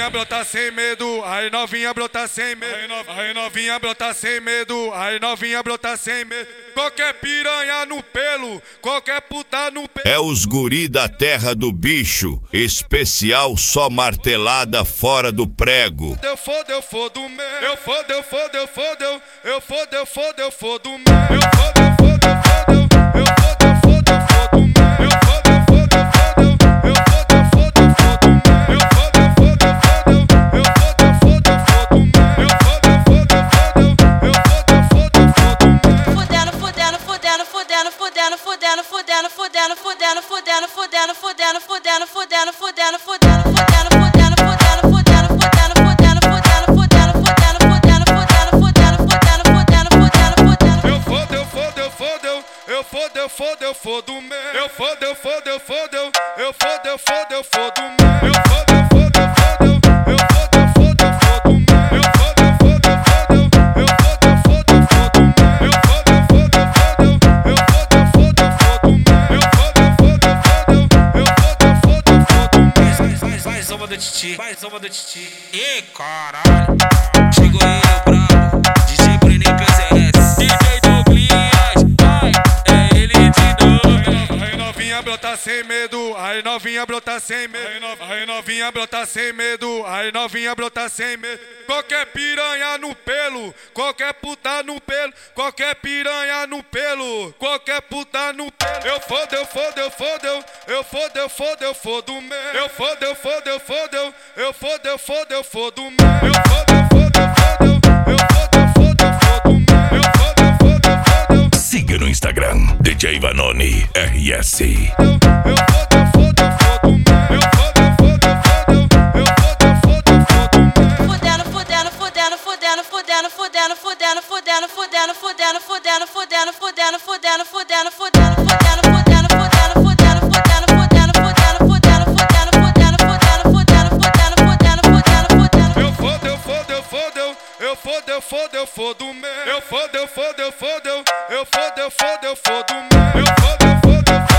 novinha brota sem medo, aí novinha brota sem medo, aí novinha brota sem medo, aí novinha brota sem medo. Qualquer piranha no pelo, qualquer puta no pelo. É os guri da terra do bicho, especial só martelada fora do prego. Eu fodo o meu, eu fodo o meu, eu fodo o meu, eu fodo o meu. Eu fodo o meu, eu fodo o meu, eu fodo o meu, eu fodo o meu, eu fodo o meu, mais uma do Titi, mais uma do Titi. Ih, caralho, chegou aí o brabo, DJ Bruninho PZS, DJ Douglas, é ele de novo. Aí novinha brota sem medo, aí novinha brota sem medo, aí novinha brota sem medo, aí novinha brota sem medo. Qualquer piranha no pelo, qualquer puta no pelo, qualquer piranha no pelo, qualquer puta no pelo. Eu fodo o meu, eu fodo o meu, eu fodo Siga no Instagram, DJ Vanoni RS. Eu fodo o meu, eu fodo o meu, eu fodo o meu.